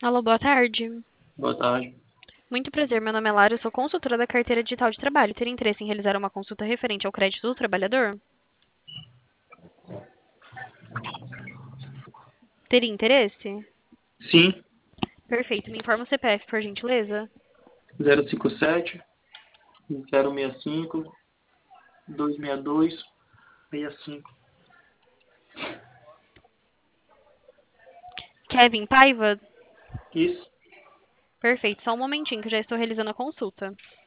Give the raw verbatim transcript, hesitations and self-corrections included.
Alô, boa tarde. Boa tarde. Muito prazer, meu nome é Lara, eu sou consultora da carteira digital de trabalho. Teria interesse em realizar uma consulta referente ao crédito do trabalhador? Teria interesse? Sim, Perfeito. Me informa o C P F, por gentileza. zero cinco sete, zero seis cinco, dois seis dois, seis cinco. Kevin Paiva? Isso. Perfeito. Só um momentinho que eu já estou realizando a consulta.